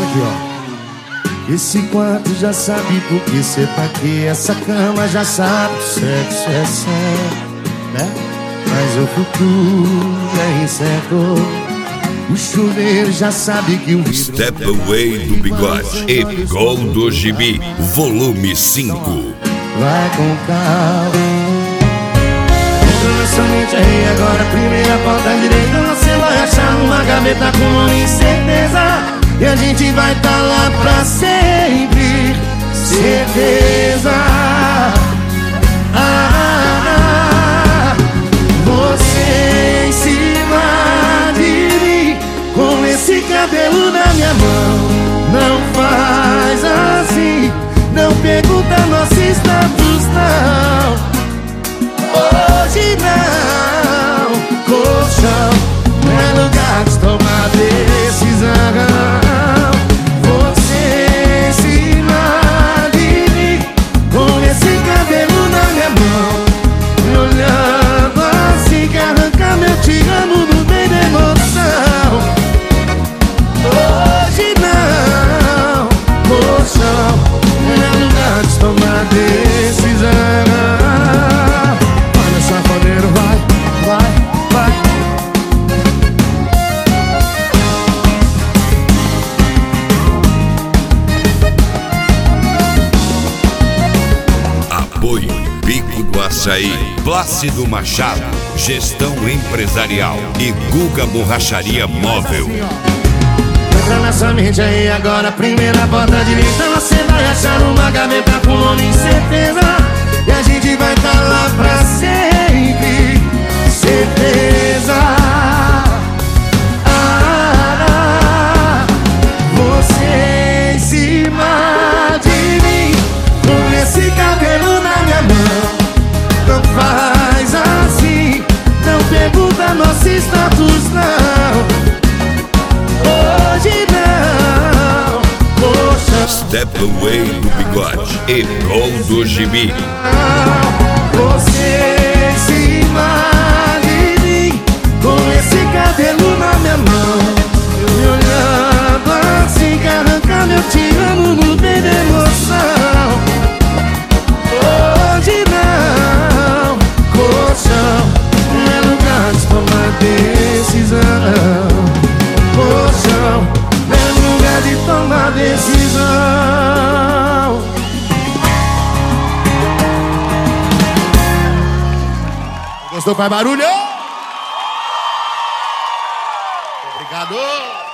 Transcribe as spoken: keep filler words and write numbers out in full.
aqui, ó. Esse quarto já sabe por que cê tá aqui. Essa cama já sabe que sexo é certo, né? Mas o futuro é incerto. O chuveiro já sabe que o vidro... Step Away do Bigode e Gol do Gibi, volume cinco. Vai com calma. Entra na sua mente aí agora, primeira porta direita. Você vai achar numa gaveta com nome e certeza. E a gente vai tá lá pra sempre, certeza. Ah, ah, ah. Você em cima de mim, com esse cabelo na minha mão. Não faz assim, não pergunta nosso status, não. Hoje não, colchão não é lugar de tomar decisão. Apoio Bico do Açaí, Plácido Machado, Gestão Empresarial e Guga Borracharia Móvel. Entra nessa mente aí agora, primeira porta direita. Você vai achar uma gaveta com nome e certeza. E a gente vai tá lá pra sempre, certeza. Ah, ah, você em cima de mim, com esse cabelo na minha mão. Não faz assim, não pergunta nosso status, não. Hoje não, poxa. Step Away do Bigode e Gol do Gibi. Você em cima de mim, com esse cabelo na minha mão. Me olhando assim, que arranca meu te amo no meio da emoção. Hoje não, colchão não é lugar de tomar decisão. Colchão não é lugar de tomar decisão. Gostou? Faz barulho! Obrigado!